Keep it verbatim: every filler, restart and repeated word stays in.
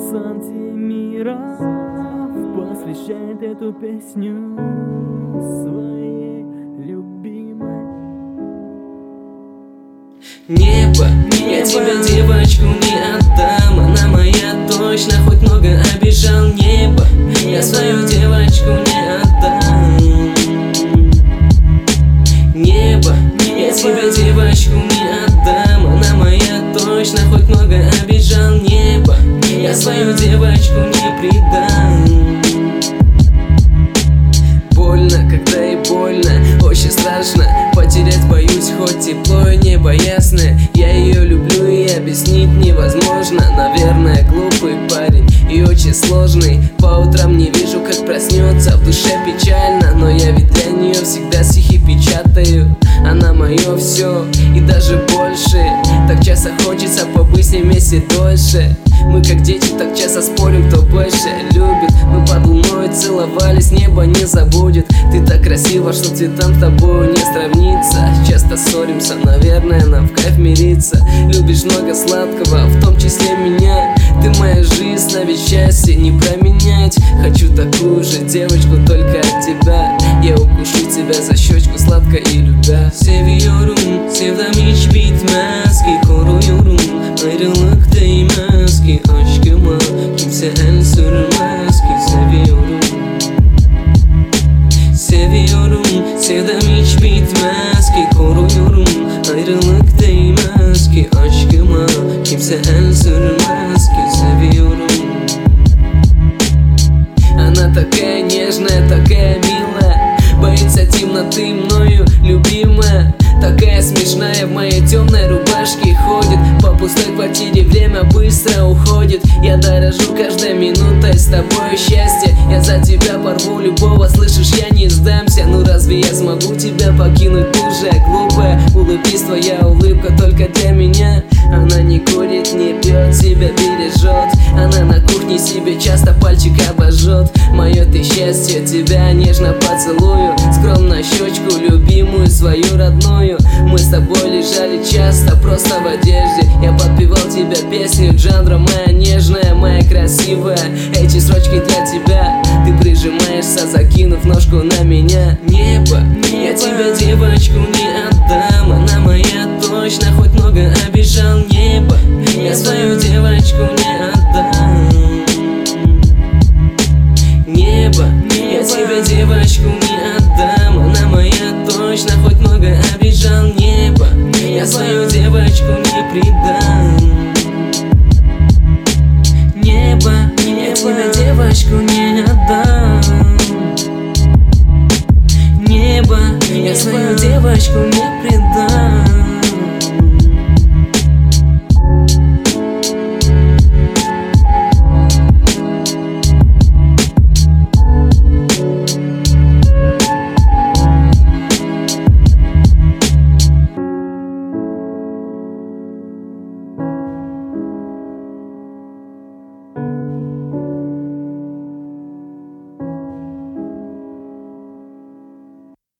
сантиметров посвящает эту песню своей любимой. Небо, я тебя, девочку, не отдам. Она моя точно, хоть много обижал. Небо, я свою девочку не отдам. Небо, я тебя, девочку, не отдам. Она моя точно, хоть много обижал. Небо, я свою девочку не предам. Больно, когда и больно, очень страшно потерять, боюсь, хоть тепло и небо ясное. Я ее люблю и объяснить невозможно. Наверное, глупый парень и очень сложный. По утрам не вижу, как проснется, в душе печально. Но я ведь для нее всегда стихи печатаю. Она мое все и даже больше. Так часто хочется побыть с ней вместе дольше. Мы как дети так часто спорим, кто больше любит. Мы под луной целовались, небо не забудет. Ты так красива, что цветам с тобою не сравнится. Часто ссоримся, наверное, нам в кайф мириться. Любишь много сладкого, в том числе меня. Ты моя жизнь, а ведь счастье не променять. Хочу такую же девочку, только от тебя. Я укушу тебя за щечку, сладко и любя. Seviyorum, sevdam hiç bitmez ki. Koruyorum, ayrılık değmez ki. Aşkıma kimse el sürmez ki. Seviyorum, seviyorum, sevdam hiç bitmez ki. Koruyorum, ayrılık değmez ki. Aşkıma kimse el sürmez ki. Seviyorum. Она такая нежная, такая милая, боится темноты мною любимая. Такая смешная, в моей темной рубашке ходит. По пустой квартире время быстро уходит. Я дорожу каждой минутой с тобой счастье. Я за тебя порву любого, слышишь, я не сдамся. Ну разве я смогу тебя покинуть, буржая глупая? Улыбнись, твоя улыбка только для меня. Она не курит, не пьет, себя бережет. Она на кухне себе часто пальчик обожжет. Мое ты счастье, тебя нежно поцелую. Скромно щечку любимую, свою родную. Мы с тобой лежали часто просто в одежде. Я подпевал тебе песню Джандро, моя нежная, моя красивая. Эти строчки для тебя. Ты прижимаешься, закинув ножку на меня. Небо, я тебя, девочку, не отдам. Она моя точно, хоть много обижал. Небо, я свою девочку не отдам. Небо, я тебя, девочку, не отдам. Она моя точно, хоть много обижал. Небо, я свою девочку не предам. Небо, я тебя, девочку, не отдам. Небо, я свою девочку не предам.